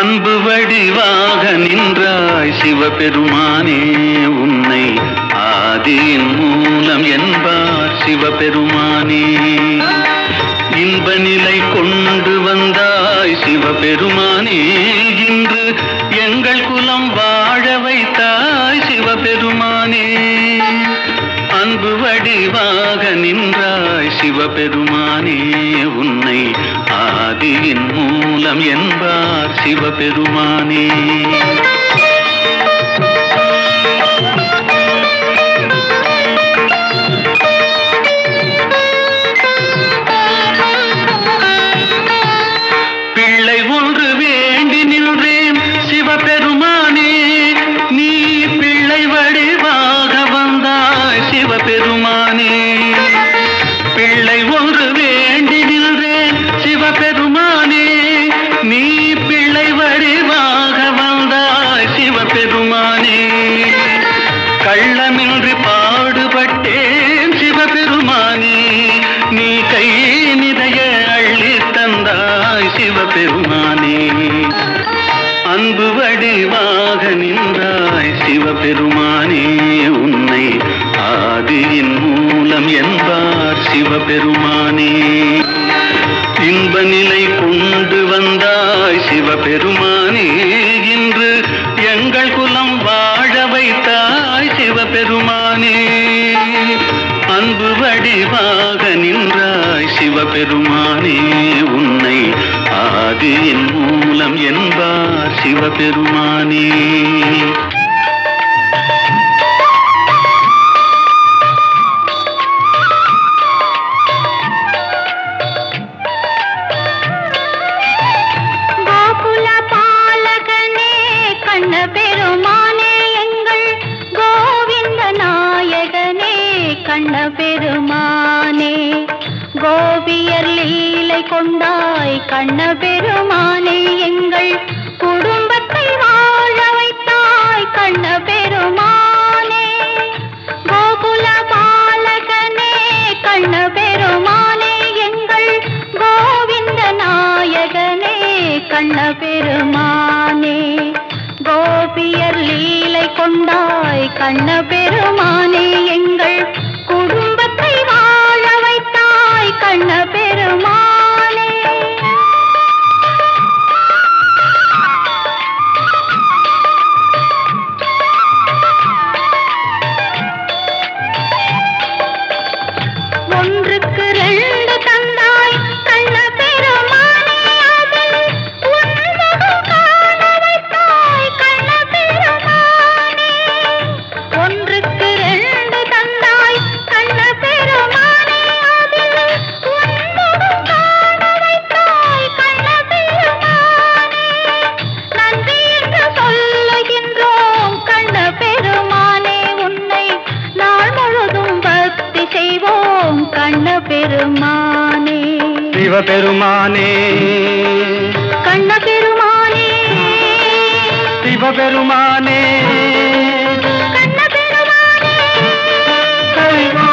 அன்பு வடிவாக நின்றாய் சிவபெருமானே, உன்னை ஆதியின் மூலம் என்பார் சிவபெருமானே. இன்ப நிலை கொண்டு வந்தாய் சிவபெருமானே, இன்று எங்கள் குலம் வாழ வைத்தாய் சிவபெருமானே. அன்பு வடிவாக நின்றாய் சிவபெருமானே, உன்னை ஆதியின் மூலம் என்பார் சிவபெருமானே. பிள்ளை ஒன்று வேண்டி நின்றேன் சிவபெருமானே, நீ பிள்ளை வடிவாக வந்தாய் சிவபெருமானே. பிள்ளை ஒன்று வேண்டி நின்றேன் சிவபெருமானே, நீ பிள்ளை வடிவாக வந்தாய் சிவபெருமானே. கள்ளமின்றி பாடுபட்டேன் சிவபெருமானே, நீ கை நிறைய அள்ளி தந்தாய் சிவபெருமானே. அன்பு வடிவாக நின்றாய் சிவபெருமானே, உன்னை ஆதியின் மூலம் என்பார் சிவபெருமானே. இன்ப நிலை கொண்டு வந்தாய் சிவபெருமானே, இன்று எங்கள் குலம் வாழ வைத்தாய் சிவபெருமானே. அன்பு வடிவாக நின்றாய் சிவபெருமானே, உன்னை ஆதியின் மூலம் என்பார் சிவபெருமானே. கண்ண பெருமானே, கோபியர் லீலை கொண்டாய் கண்ண பெருமானே, எங்கள் குடும்பத்தை வாழ வைத்தாய் கண்ண பெருமானே. கோகுல பாலகனே கண்ண பெருமானே, எங்கள் கோவிந்த நாயகனே கண்ண பெருமானே. கோபியர் லீலை கொண்டாய் கண்ண பெருமானே, எங்கள் குடும்பத்தை வாழ வைத்தாய் கண்ண பெருமானே. ஒன்றுக்கு ரெண்டு தந்தாய் கண்ண பெருமானே, அதில் உன்முகம் காண வைத்தாய் கண்ண பெருமானே. ஒன்றுக்கு ரெண்டு தந்தாய் கண்ண பெருமானே, அதில் உன்முகம் காண வைத்தாய் கண்ண பெருமானே. நன்றி என்று சொல்லுகின்றோம் கண்ண பெருமானே, உன்னை நாள் முழுதும் பக்தி செய்வோம் கண்ண பெருமானே. சிவபெருமானே, கண்ண பெருமானே, சிவபெருமானே, கண்ண பெருமானே.